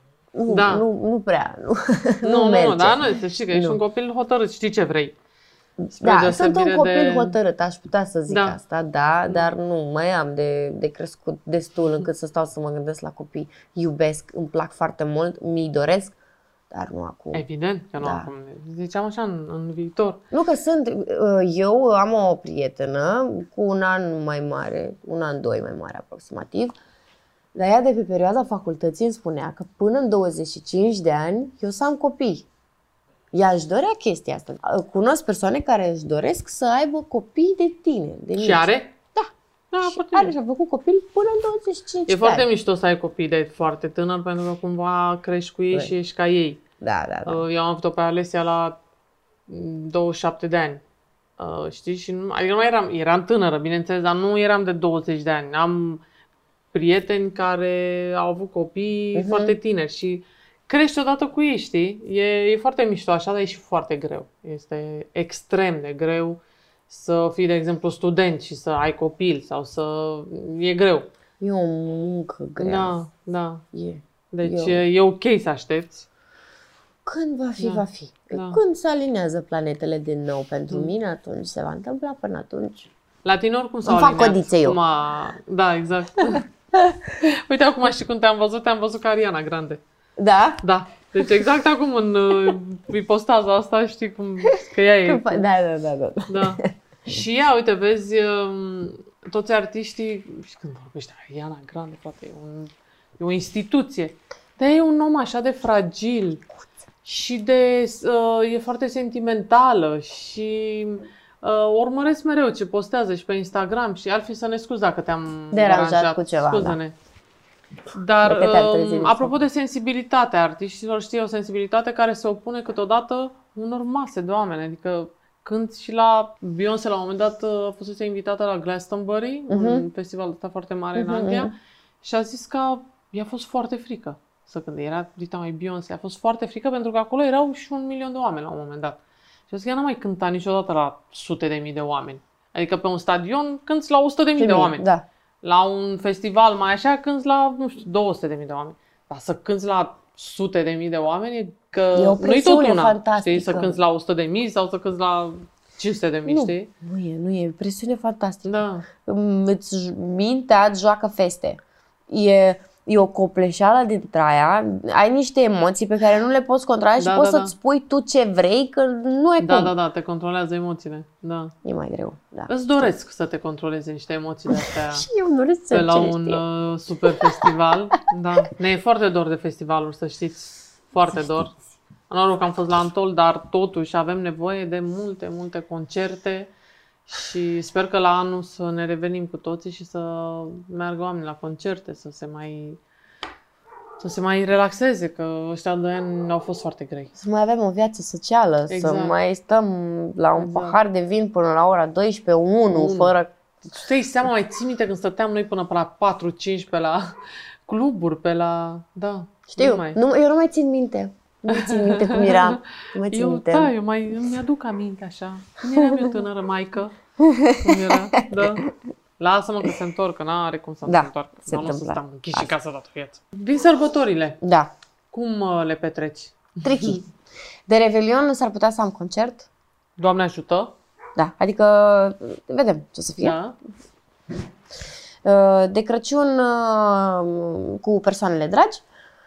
nu prea, nu merge. Da, nu, să știi că ești un copil hotărât, știi ce vrei. Da, sunt un copil hotărât, aș putea să zic asta, da, dar nu, mai am de crescut destul încât să stau să mă gândesc la copii. Iubesc, îmi plac foarte mult, mi-i doresc, dar nu acum. Evident că nu acum. Ziceam așa în viitor. Nu că eu am o prietenă cu un an mai mare, un an, doi mai mare aproximativ, dar ea de pe perioada facultății îmi spunea că până în 25 de ani eu să am copii. Ea își dorea chestia asta. Cunosc persoane care își doresc să aibă copii de tine. De și are? Da, și-a făcut copil până în 25 de ani. E foarte mișto să ai copii de foarte tânăr, pentru că cumva crești cu ei și ești ca ei. Da. Eu am avut-o pe Alesia la 27 de ani. Știi? Și adică nu eram tânără, bineînțeles, dar nu eram de 20 de ani. Am prieteni care au avut copii foarte tineri și crești odată cu ei, știi? E foarte mișto așa, dar e și foarte greu. Este extrem de greu să fii, de exemplu, student și să ai copil sau să... E greu. E o muncă grea. Da. Deci e ok să aștepți. Când va fi, va fi. Când se alinează planetele din nou pentru mine, atunci se va întâmpla, până atunci. La tine oricum s-au alineat. Fac codițe eu. Da, exact. Uite, acum știi când te-am văzut ca Ariana Grande. Da? Da. Deci exact acum în ipostaza asta știi cum că ea e. Da. Și ea, uite, vezi, toți artiștii, și când vorbește Ariana Grande, frate, e o instituție. Dar e un om așa de fragil și e foarte sentimentală și urmăresc mereu ce postează și pe Instagram și altfel să ne scuzi dacă te-am deranjat cu ceva. Scuze-ne. Dar, apropo de sensibilitatea artiștilor, știi, o sensibilitate care se opune câteodată unor mase de oameni. Adică când și la Beyoncé, la un moment dat, a fost invitată la Glastonbury, un festival ăsta foarte mare în Anglia, și a zis că i-a fost foarte frică să cânte. Era dita mai Beyoncé, a fost foarte frică pentru că acolo erau și 1 milion de oameni la un moment dat. Și a zis că ea n-a mai cântat niciodată la sute de mii de oameni. Adică pe un stadion cânti la 100 de mii de oameni. Da. La un festival mai așa cânti la, 200 de mii de oameni. Dar să cânti la sute de mii de oameni, că nu-i tot una. Fantastică. Știi? Să cânti la 100 de mii sau să cânti la 500 de mii, știi? Nu e. Presiune fantastică. Da. Mintea îți joacă feste. E o copleșeală dintre aia, ai niște emoții pe care nu le poți controla și poți să-ți spui tu ce vrei, că nu ai cum. Da, te controlează emoțiile. Da. E mai greu, da. Îți doresc să te controleze niște emoții de astea. Și eu doresc să pe la un super festival. Da. Ne e foarte dor de festivaluri, să știți. Foarte dor. Noroc că am fost la Antol, dar totuși avem nevoie de multe concerte. Și sper că la anul să ne revenim cu toții și să meargă oamenii la concerte, să se mai relaxeze, că ăștia 2 ani au fost foarte grei. Să mai avem o viață socială, să mai stăm la un pahar de vin până la ora 12, 1, fără... Tu seama, mai ții minte când stăteam noi până la 4-5 pe la cluburi, pe la... Da. Știu, eu nu mai țin minte. Nu țin minte cum era. Eu îmi aduc aminte așa. Când eram eu tânără maică, cum era, da. Lasă-mă că se întorc, că n-are cum să se întoarcă. Nu o să stăm închiși în casă toată viața. Vin sărbătorile. Da. Cum le petreci? Tricky. De Revelion s-ar putea să am concert. Doamne ajută. Da, adică vedem ce o să fie. Da. De Crăciun cu persoanele dragi.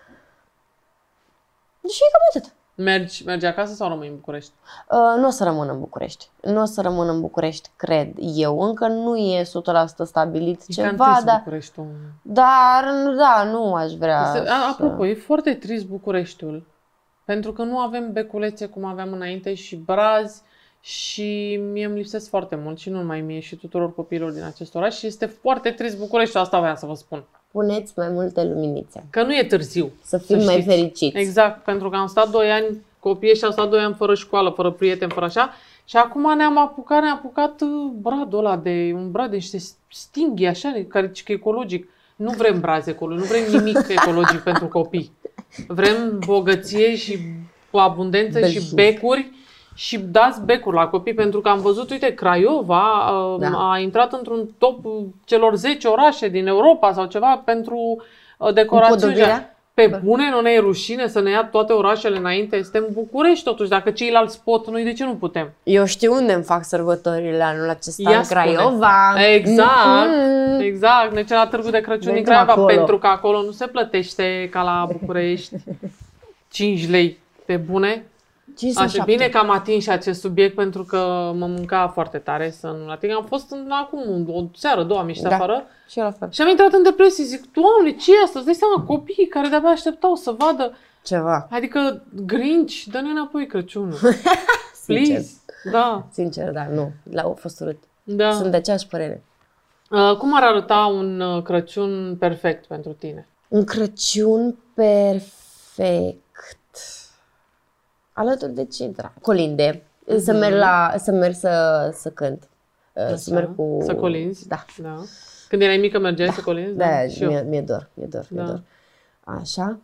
Și cam atât. Mergi acasă sau rămâi în București? Nu o să rămân în București. Nu o să rămân în București, cred eu. Încă nu e 100% stabilit ceva, dar... Dar, da, nu aș vrea Apropo, e foarte trist Bucureștiul. Pentru că nu avem beculețe cum aveam înainte și brazi și mie îmi lipsesc foarte mult și nu numai mie și tuturor copiilor din acest oraș și este foarte trist Bucureștiul, asta voiam să vă spun. Puneți mai multe luminițe. Că nu e târziu. Să fim mai fericiți. Exact, pentru că am stat 2 ani, copiii ăștia au stat 2 ani fără școală, fără prieteni, fără așa. Și acum ne-am apucat bradul ăla un brad de niște stinghi așa, care e ecologic. Nu vrem brazi ecologici, nu vrem nimic ecologic pentru copii. Vrem bogăție și abundență și becuri și dați becuri la copii, pentru că am văzut, uite, Craiova a intrat într-un top celor 10 orașe din Europa sau ceva pentru decorațiune. Pe bune, nu ne e rușine să ne ia toate orașele înainte? Suntem București totuși, dacă ceilalți pot, noi de ce nu putem? Eu știu unde îmi fac sărbătorile anul acesta, în Craiova. Exact, exact. Ne la Târgu de Crăciun din Craiova, pentru că acolo nu se plătește ca la București 5 lei. Pe bune? Așa, bine că am atins acest subiect, pentru că mă mânca foarte tare să nu-l ating. Am fost acum o seară, 2 am ieșit afară și am intrat în depresie. Zic, Doamne, ce e asta? Îți dai seama, copiii care de-abia așteptau să vadă ceva. Adică Grinch, dă-ne înapoi Crăciunul. Please. Da. Sincer, da, nu. A fost urât. Da. Sunt de aceeași părere. Cum ar arăta un Crăciun perfect pentru tine? Un Crăciun perfect. Alături de ce? Colinde. Să merg să cânt. Să merg cu... Să colinzi? Da. Când erai mică mergeai să colinzi? Da, mi-e dor. Așa.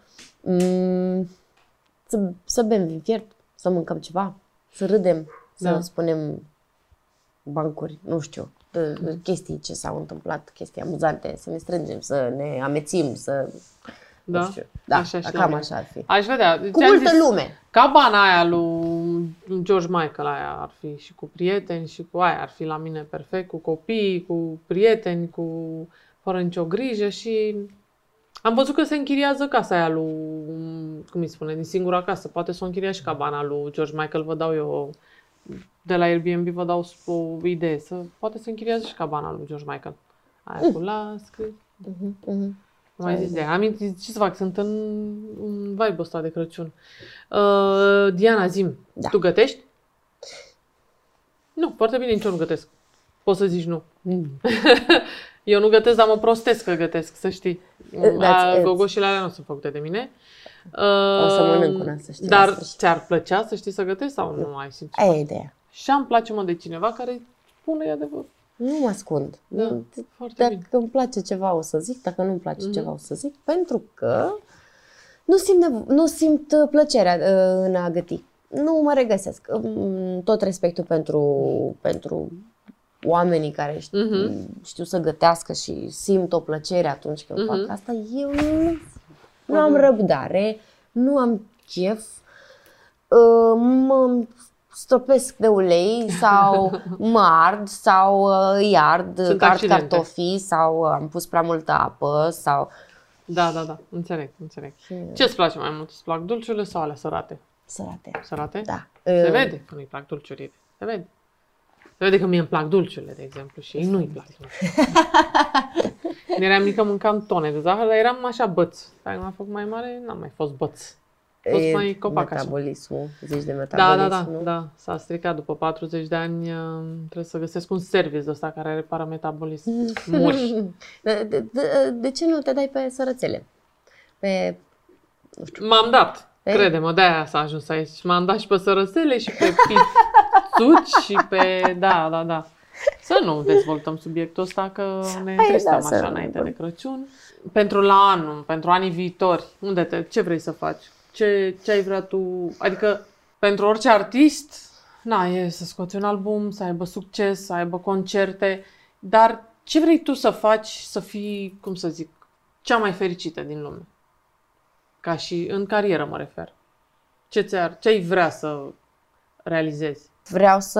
Să bem vin fiert, să mâncăm ceva, să râdem, să spunem bancuri, nu știu, chestii ce s-au întâmplat, chestii amuzante, să ne strângem, să ne amețim, să... Da, nu știu. Da, cam așa ar fi. Aș vedea. Cu multă lume. Cabana aia lui George Michael, aia ar fi și cu prieteni și cu aia ar fi la mine perfect, cu copii, cu prieteni, fără nicio grijă și... Am văzut că se închiriază casa aia lui, cum îi spune, din singura casă. Poate să o închiria și cabana lui George Michael, vă dau eu, de la Airbnb vă dau o idee. Poate să închiriază și cabana lui George Michael. Aia cu lascri. Mai zis de aia. Ce să fac? Sunt în vibe-ul ăsta de Crăciun. Diana, zi-mi, tu gătești? Nu, foarte bine, nici eu nu gătesc. Poți să zici nu. Eu nu gătesc, dar mă prostesc că gătesc, să știi. Gogoșile alea nu sunt făcute de mine. O să mănânc una, să știi. Dar ți-ar plăcea să știi să gătești sau nu ai simțit? Aia e ideea. Și îmi place, de cineva care spune adevăr. Nu mă ascund. Da, dacă îmi place ceva o să zic, dacă nu îmi place ceva o să zic, pentru că nu simt plăcerea în a găti. Nu mă regăsesc. Tot respectul pentru oamenii care știu să gătească și simt o plăcere atunci când fac asta, eu nu am răbdare, nu am chef, mă stropesc de ulei sau mă ard sau îi ard cartofii sau am pus prea multă apă sau... Da, înțeleg. Ce-ți place mai mult? Îți plac dulciurile sau alea sărate? Sărate? Da. Se vede că nu-i plac dulciurile, se vede. Se vede că mie îmi plac dulciurile, de exemplu, și ei nu-i plac dulciurile. Când eram mică mâncam tone de zahăr, dar eram așa băț. Dacă m-am făcut mai mare, n-am mai fost băț. Fost mai copac metabolismul, zici de metabolism, Da. S-a stricat după 40 de ani, trebuie să găsesc un service ăsta care repară metabolism. Muri. De ce nu te dai pe sărățele? Nu știu. M-am dat. Crede-mă, de-aia s-a ajuns aici. M-am dat și pe sărățele și pe pizzuci și pe... Da. Să nu dezvoltăm subiectul ăsta, că ne întristăm așa înainte de Crăciun. Pentru anii viitori, ce vrei să faci? Ce ai vrea tu? Adică, pentru orice artist, e să scoți un album, să aibă succes, să aibă concerte, dar ce vrei tu să faci să fii, cum să zic, cea mai fericită din lume? Ca și în carieră mă refer. Ce ai vrea să realizezi? Vreau să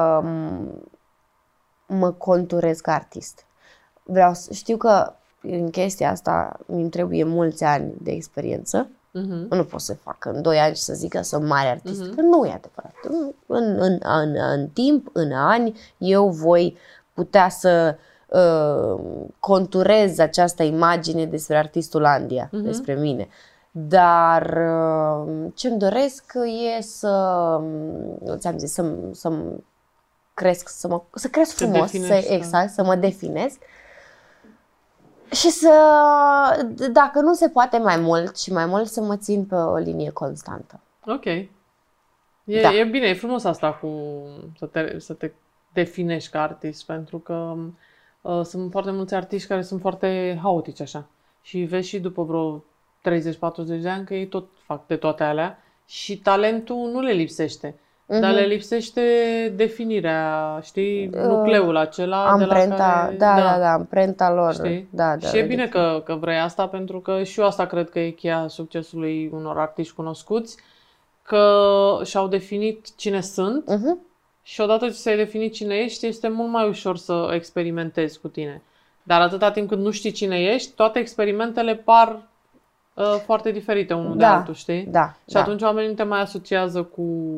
mă conturez ca artist. Știu că în chestia asta îmi trebuie mulți ani de experiență. Nu pot să fac în 2 ani și să zic că sunt mare artist. Că nu e adevărat. În timp, în ani, eu voi putea să conturez această imagine despre artistul Andia, despre mine. Dar ce-mi doresc e ți-am zis, să cresc, să cresc frumos, să mă definesc și dacă nu se poate mai mult și mai mult, să mă țin pe o linie constantă. Ok. E bine, e frumos asta cu să te definești ca artist, pentru că sunt foarte mulți artiști care sunt foarte haotici așa. Și vezi și după vreo 30-40 de ani, că ei tot fac de toate alea și talentul nu le lipsește. Dar le lipsește definirea, știi, nucleul acela amprenta, de la care... Da, amprenta lor. Știi? Da, și e bine că vrei asta, pentru că și eu asta cred că e cheia succesului unor artiști cunoscuți, că și-au definit cine sunt și odată ce ți-ai definit cine ești, este mult mai ușor să experimentezi cu tine. Dar atâta timp cât nu știi cine ești, toate experimentele par foarte diferite unul de altul, știi? Da, și atunci oamenii nu te mai asociază cu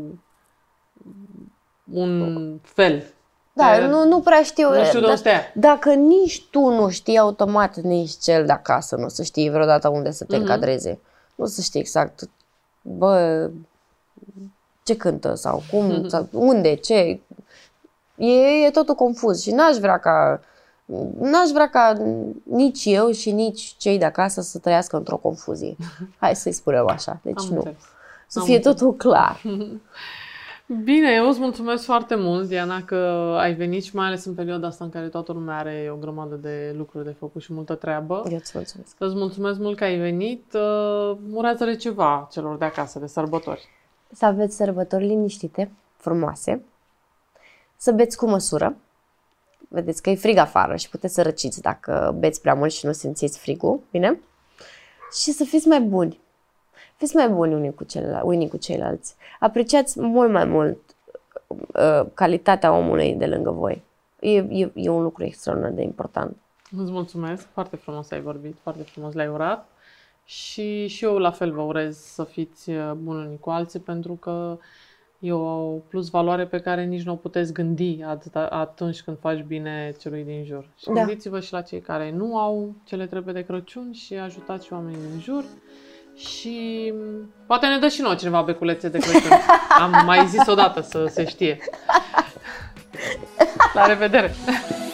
un fel. Da, nu prea știu. Nu știu de unde stea. Dacă nici tu nu știi automat, nici cel de acasă nu o să știi vreodată unde să te încadreze. Nu o să știi exact, bă, ce cântă sau cum, sau unde, ce. E totul confuz și n-aș vrea ca nici eu și nici cei de acasă să trăiască într-o confuzie. Hai să-i spunem așa. Deci să fie totul clar. Bine, eu îți mulțumesc foarte mult, Diana, că ai venit și mai ales în perioada asta în care toată lumea are o grămadă de lucruri de făcut și multă treabă. Eu îți mulțumesc. Îți mulțumesc mult că ai venit. Urează-le ceva celor de acasă, de sărbători. Să aveți sărbători liniștite, frumoase, să beți cu măsură. Vedeți că e frig afară și puteți să răciți dacă beți prea mult și nu simțiți frigul, bine? Și să fiți mai buni. Fiți mai buni unii cu ceilalți. Apreciați mult mai mult calitatea omului de lângă voi. E un lucru extraordinar de important. Îți mulțumesc, foarte frumos ai vorbit, foarte frumos le-ai urat și eu la fel vă urez să fiți buni unii cu alții, pentru că e o plus valoare pe care nici nu o puteți gândi atunci când faci bine celui din jur. Și gândiți-vă și la cei care nu au ce le trebuie de Crăciun și ajutați oamenii din jur. Și poate ne dă și nouă cineva beculețe de Crăciun. Am mai zis odată să se știe. La revedere!